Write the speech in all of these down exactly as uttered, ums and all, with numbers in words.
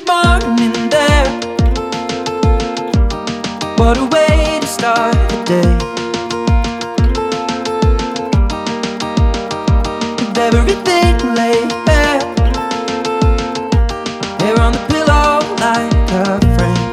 good morning there. What a way to start the day. With everything laid bare, here on the pillow like a friend.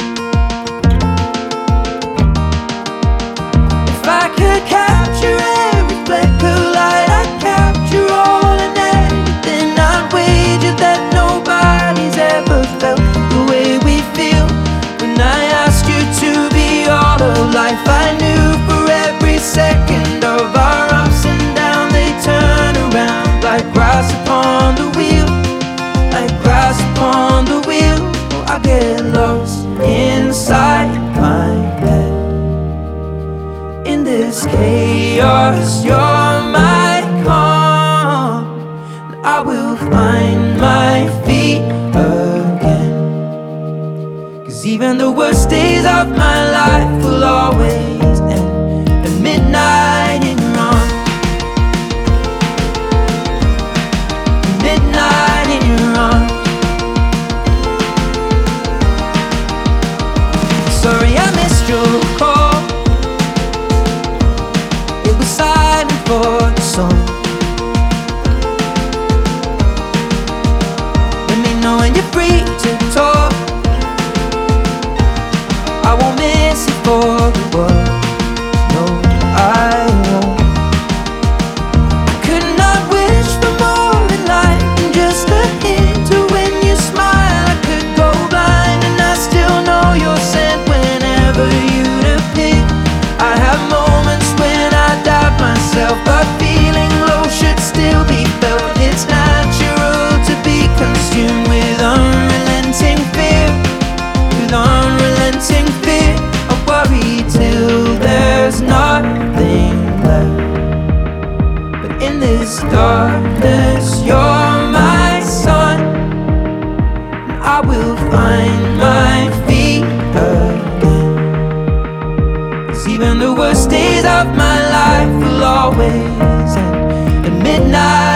If I could capture every flicker of light, I'd capture all and everything. I'd wager that nobody's ever felt the way we feel when I asked you to be all of life. I knew for every second of our ups and downs, they turn around like grass upon the wheel, like grass upon the wheel. Oh, I get lost inside my head. In this chaos, you're my calm, and I will find my feet again. 'Cause even the worst days of my life will always end at midnight in your arms. Midnight in your arms. Sorry I missed your call. It was silent for the song. Let me know when you're free to talk. I won't miss it for the world. No, I won't. I could not wish for more in life than just a hint of when you smile. I could go blind and I still know you're sent whenever you'd appear. I have moments when I doubt myself, but feeling low should still be felt. It's natural to be consumed with unrelenting fear, with unrelenting fear. I worry till there's nothing left. But in this darkness, you're my sun, and I will find my feet again. 'Cause even the worst days of my life will always end at midnight.